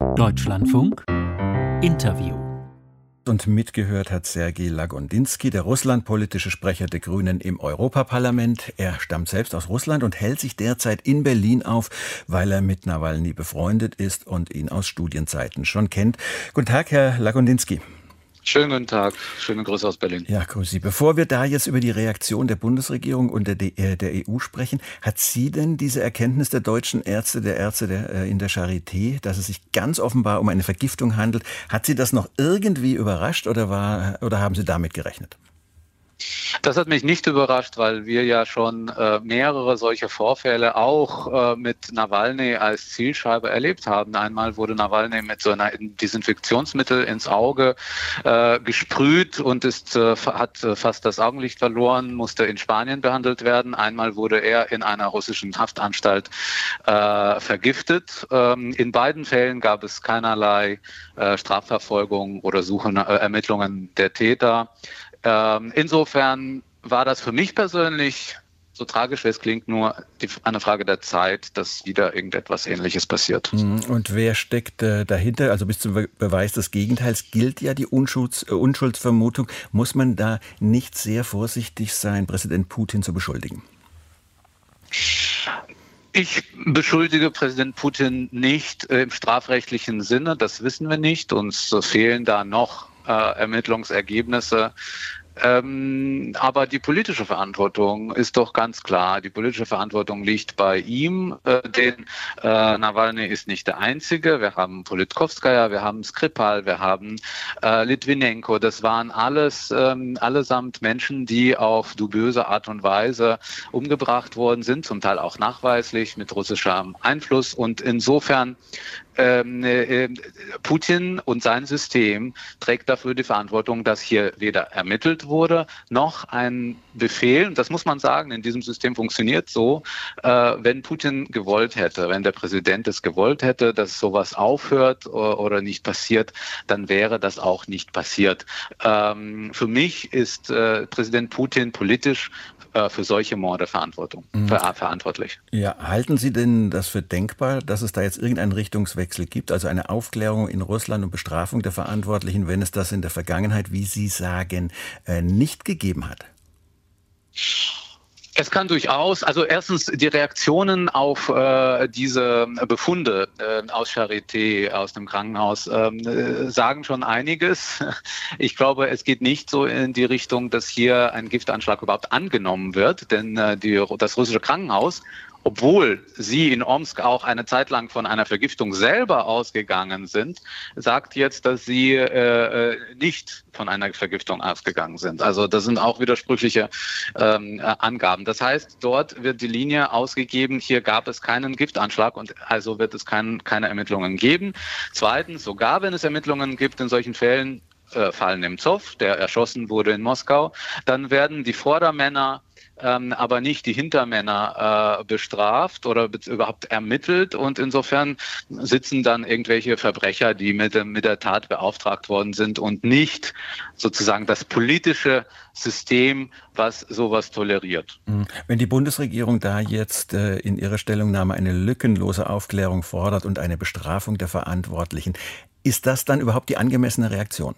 Deutschlandfunk Interview. Und mitgehört hat Sergej Lagodinsky, der russlandpolitische Sprecher der Grünen im Europaparlament. Er stammt selbst aus Russland und hält sich derzeit in Berlin auf, weil er mit Nawalny befreundet ist und ihn aus Studienzeiten schon kennt. Guten Tag, Herr Lagodinsky. Schönen guten Tag, schöne Grüße aus Berlin. Ja, grüß Sie. Bevor wir da jetzt über die Reaktion der Bundesregierung und der EU sprechen, hat Sie denn diese Erkenntnis der deutschen Ärzte, in der Charité, dass es sich ganz offenbar um eine Vergiftung handelt, hat Sie das noch irgendwie überrascht oder haben Sie damit gerechnet? Das hat mich nicht überrascht, weil wir ja schon mehrere solche Vorfälle auch mit Nawalny als Zielscheibe erlebt haben. Einmal wurde Nawalny mit so einer Desinfektionsmittel ins Auge gesprüht und hat fast das Augenlicht verloren, musste in Spanien behandelt werden. Einmal wurde er in einer russischen Haftanstalt vergiftet. In beiden Fällen gab es keinerlei Strafverfolgung oder Ermittlungen der Täter. Insofern war das für mich persönlich, so tragisch wie es klingt, nur eine Frage der Zeit, dass wieder irgendetwas Ähnliches passiert. Und wer steckt dahinter? Also bis zum Beweis des Gegenteils gilt ja die Unschuldsvermutung. Muss man da nicht sehr vorsichtig sein, Präsident Putin zu beschuldigen? Ich beschuldige Präsident Putin nicht im strafrechtlichen Sinne, das wissen wir nicht. Uns fehlen da noch Ermittlungsergebnisse. Aber die politische Verantwortung ist doch ganz klar. Die politische Verantwortung liegt bei ihm. Nawalny ist nicht der Einzige. Wir haben Politkovskaja, wir haben Skripal, wir haben Litvinenko. Das waren allesamt Menschen, die auf dubiöse Art und Weise umgebracht worden sind, zum Teil auch nachweislich mit russischem Einfluss. Und insofern Putin und sein System trägt dafür die Verantwortung, dass hier weder ermittelt wurde, noch ein Befehl, und das muss man sagen, in diesem System funktioniert so, wenn Putin gewollt hätte, wenn der Präsident es gewollt hätte, dass sowas aufhört oder nicht passiert, dann wäre das auch nicht passiert. Für mich ist Präsident Putin politisch für solche Morde verantwortlich. Ja, halten Sie denn das für denkbar, dass es da jetzt irgendeinen Richtungswechsel gibt, also eine Aufklärung in Russland und Bestrafung der Verantwortlichen, wenn es das in der Vergangenheit, wie Sie sagen, nicht gegeben hat? Es kann durchaus, also erstens die Reaktionen auf diese Befunde aus Charité, aus dem Krankenhaus, sagen schon einiges. Ich glaube, es geht nicht so in die Richtung, dass hier ein Giftanschlag überhaupt angenommen wird, denn das russische Krankenhaus, obwohl sie in Omsk auch eine Zeit lang von einer Vergiftung selber ausgegangen sind, sagt jetzt, dass sie nicht von einer Vergiftung ausgegangen sind. Also das sind auch widersprüchliche Angaben. Das heißt, dort wird die Linie ausgegeben, hier gab es keinen Giftanschlag und also wird es keine Ermittlungen geben. Zweitens, sogar wenn es Ermittlungen gibt in solchen Fällen, Fall Nemtsov, der erschossen wurde in Moskau, dann werden die Vordermänner aber nicht die Hintermänner bestraft oder überhaupt ermittelt. Und insofern sitzen dann irgendwelche Verbrecher, die mit der Tat beauftragt worden sind und nicht sozusagen das politische System, was sowas toleriert. Wenn die Bundesregierung da jetzt in ihrer Stellungnahme eine lückenlose Aufklärung fordert und eine Bestrafung der Verantwortlichen, ist das dann überhaupt die angemessene Reaktion?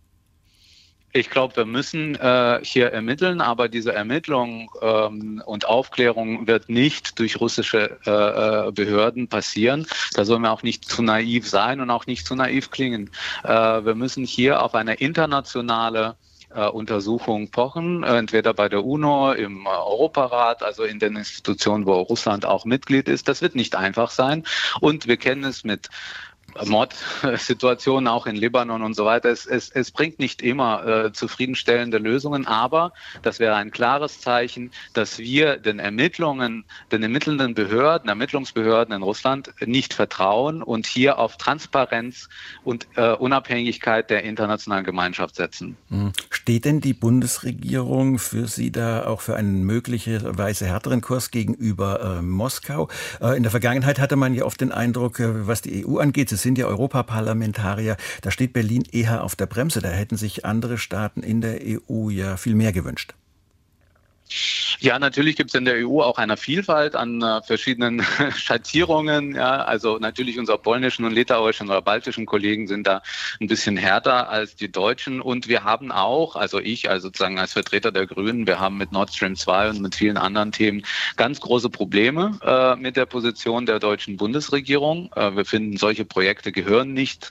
Ich glaube, wir müssen hier ermitteln, aber diese Ermittlung und Aufklärung wird nicht durch russische Behörden passieren. Da sollen wir auch nicht zu naiv sein und auch nicht zu naiv klingen. Wir müssen hier auf eine internationale Untersuchung pochen, entweder bei der UNO, im Europarat, also in den Institutionen, wo Russland auch Mitglied ist. Das wird nicht einfach sein. Und wir kennen es mit Mordsituationen auch in Libanon und so weiter. Es bringt nicht immer zufriedenstellende Lösungen, aber das wäre ein klares Zeichen, dass wir den ermittelnden Behörden, Ermittlungsbehörden in Russland nicht vertrauen und hier auf Transparenz und Unabhängigkeit der internationalen Gemeinschaft setzen. Steht denn die Bundesregierung für Sie da auch für einen möglicherweise härteren Kurs gegenüber Moskau? In der Vergangenheit hatte man ja oft den Eindruck, was die EU angeht, Sie sind ja Europaparlamentarier, da steht Berlin eher auf der Bremse. Da hätten sich andere Staaten in der EU ja viel mehr gewünscht. Ja, natürlich gibt es in der EU auch eine Vielfalt an verschiedenen Schattierungen. Ja, also natürlich unsere polnischen und litauischen oder baltischen Kollegen sind da ein bisschen härter als die Deutschen. Und wir haben auch, also ich also sozusagen als Vertreter der Grünen, wir haben mit Nord Stream 2 und mit vielen anderen Themen ganz große Probleme mit der Position der deutschen Bundesregierung. Wir finden, solche Projekte gehören nicht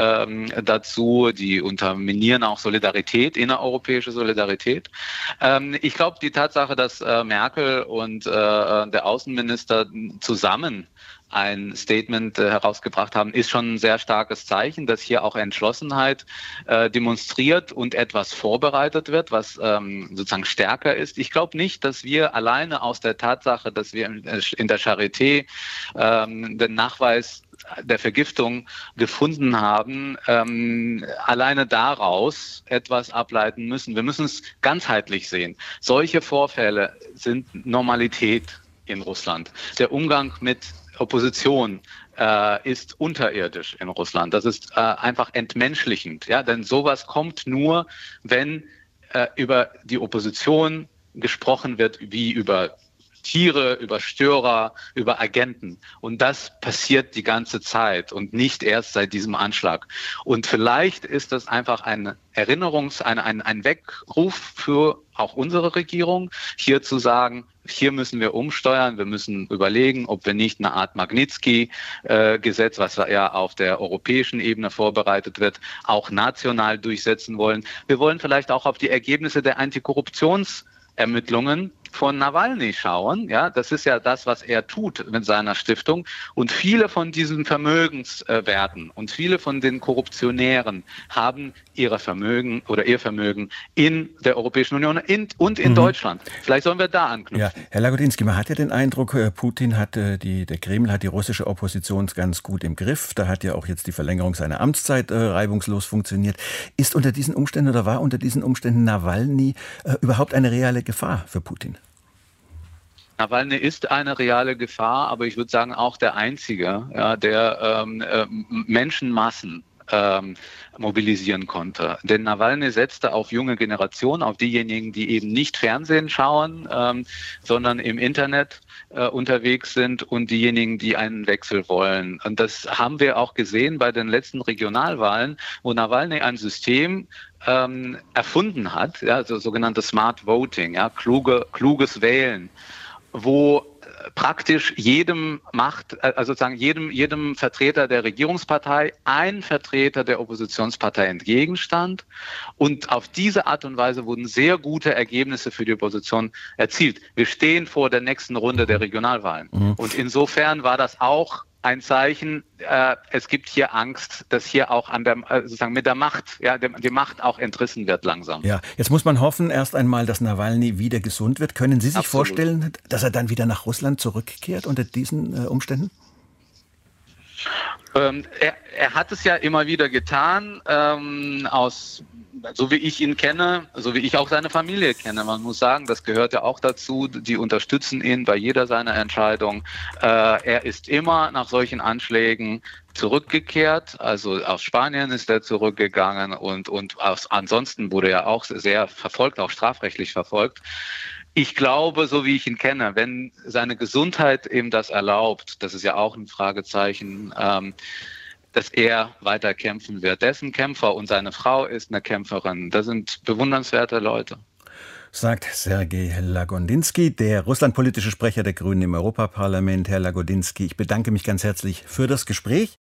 dazu. Die unterminieren auch Solidarität, innereuropäische Solidarität. Ich glaube, die Tatsache, dass Merkel und der Außenminister zusammen ein Statement herausgebracht haben, ist schon ein sehr starkes Zeichen, dass hier auch Entschlossenheit demonstriert und etwas vorbereitet wird, was sozusagen stärker ist. Ich glaube nicht, dass wir alleine aus der Tatsache, dass wir in der Charité den Nachweis der Vergiftung gefunden haben, alleine daraus etwas ableiten müssen. Wir müssen es ganzheitlich sehen. Solche Vorfälle sind Normalität in Russland. Der Umgang mit Opposition ist unterirdisch in Russland. Das ist einfach entmenschlichend. Ja? Denn sowas kommt nur, wenn über die Opposition gesprochen wird wie über Tiere, über Störer, über Agenten. Und das passiert die ganze Zeit und nicht erst seit diesem Anschlag. Und vielleicht ist das einfach ein ein Weckruf für auch unsere Regierung, hier zu sagen, hier müssen wir umsteuern, wir müssen überlegen, ob wir nicht eine Art Magnitsky-Gesetz, was ja auf der europäischen Ebene vorbereitet wird, auch national durchsetzen wollen. Wir wollen vielleicht auch auf die Ergebnisse der Antikorruptionsermittlungen von Nawalny schauen. Ja, das ist ja das, was er tut mit seiner Stiftung. Und viele von diesen Vermögenswerten und viele von den Korruptionären haben ihr Vermögen in der Europäischen Union und in Deutschland. Vielleicht sollen wir da anknüpfen. Ja, Herr Lagodinsky, man hat ja den Eindruck, Putin hat der Kreml hat die russische Opposition ganz gut im Griff. Da hat ja auch jetzt die Verlängerung seiner Amtszeit reibungslos funktioniert. Ist unter diesen Umständen oder war unter diesen Umständen Nawalny überhaupt eine reale Gefahr für Putin? Nawalny ist eine reale Gefahr, aber ich würde sagen auch der einzige, ja, der Menschenmassen mobilisieren konnte. Denn Nawalny setzte auf junge Generationen, auf diejenigen, die eben nicht Fernsehen schauen, sondern im Internet unterwegs sind und diejenigen, die einen Wechsel wollen. Und das haben wir auch gesehen bei den letzten Regionalwahlen, wo Nawalny ein System erfunden hat, ja, also sogenanntes Smart Voting, ja, kluges Wählen, wo praktisch jedem Vertreter der Regierungspartei ein Vertreter der Oppositionspartei entgegenstand. Und auf diese Art und Weise wurden sehr gute Ergebnisse für die Opposition erzielt. Wir stehen vor der nächsten Runde der Regionalwahlen. Und insofern war das auch ein Zeichen, es gibt hier Angst, dass hier auch sozusagen mit der Macht, ja, die Macht auch entrissen wird langsam. Ja, jetzt muss man hoffen erst einmal, dass Nawalny wieder gesund wird. Können Sie sich vorstellen, dass er dann wieder nach Russland zurückkehrt unter diesen Umständen? Er hat es ja immer wieder getan, so wie ich ihn kenne, so wie ich auch seine Familie kenne. Man muss sagen, das gehört ja auch dazu. Die unterstützen ihn bei jeder seiner Entscheidungen. Er ist immer nach solchen Anschlägen zurückgekehrt. Also aus Spanien ist er zurückgegangen und ansonsten wurde er auch sehr verfolgt, auch strafrechtlich verfolgt. Ich glaube, so wie ich ihn kenne, wenn seine Gesundheit ihm das erlaubt, das ist ja auch ein Fragezeichen, dass er weiter kämpfen wird. Er ist ein Kämpfer und seine Frau ist eine Kämpferin. Das sind bewundernswerte Leute. Sagt Sergej Lagodinsky, der russlandpolitische Sprecher der Grünen im Europaparlament. Herr Lagodinsky, ich bedanke mich ganz herzlich für das Gespräch.